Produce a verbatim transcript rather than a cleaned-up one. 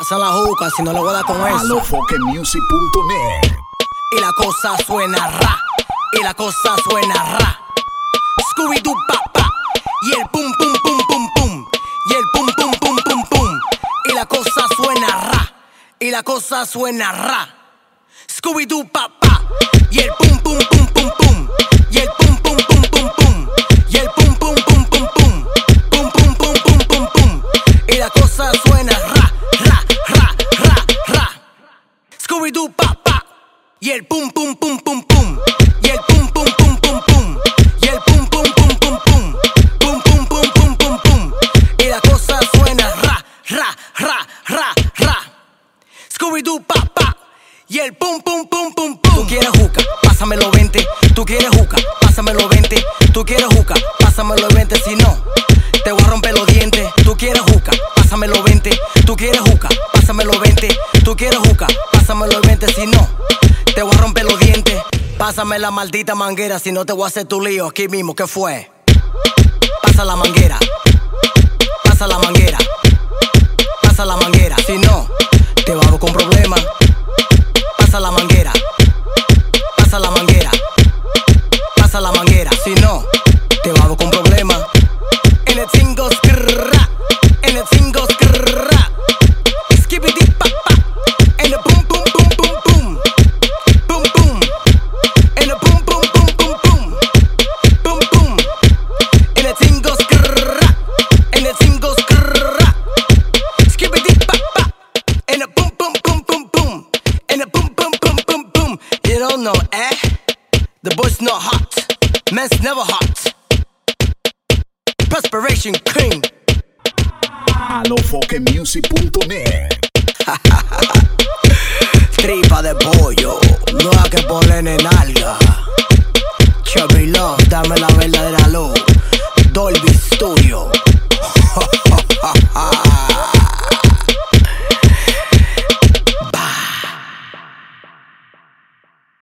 Pasa la juca, si no le voy a dar con eso. alofoque music punto net. Y la cosa suena ra, y la cosa suena ra. Scooby-Doo papá, y el pum pum pum pum pum, y el pum pum pum pum pum. Y la cosa suena ra, y la cosa suena ra. Scooby-Doo papá, y el pum pum pum pum pum, y el pum pum pum pum pum, y el pum pum pum pum pum, pum pum pum pum pum pum. Y la cosa suena ra, ra, ra, ra, ra. Scooby-Doo papá, y el pum pum pum pum pum, y el pum pum pum pum pum, y el pum pum pum pum pum, pum pum pum pum pum pum. Y la cosa suena ra, ra, ra, ra, ra. Scooby-Doo papá, y el pum pum pum pum pum. Tú quieres juca, pásamelo veinte. Tú quieres juca, pásamelo veinte. Tú quieres juca, pásamelo veinte. Si no, te voy a romper los dientes. Tú quieres juca, pásamelo veinte. Tú quieres juca, pásamelo veinte. Tú quieres juca, pásamelo veinte. Si no, te voy a romper los dientes. Pásame la maldita manguera, si no te voy a hacer tu lío aquí mismo. ¿Qué fue? Pasa la manguera, pasa la manguera, pasa la manguera. Si no, te vamos con problemas. Pasa la manguera, pasa la manguera, pasa la manguera. Si no, te vamos con problemas. En el cingo skrrra, en el cingo skrrra. Skibidi papa, en el pum pum pum pum pum, pum pum. En el pum pum pum pum pum, pum pum. En el cingo skrrra, en el cingo skrrra. Skibidi papa, en el pum pum pum pum pum, en el pum pum pum pum pum. You don't know, eh? The boy's not hot, man's never hot. Perspiration King. alofoque music punto net. Tripa de pollo, no hay que ponerle nalga. Chubby Love, dame la verdadera luz. Dolby Studio.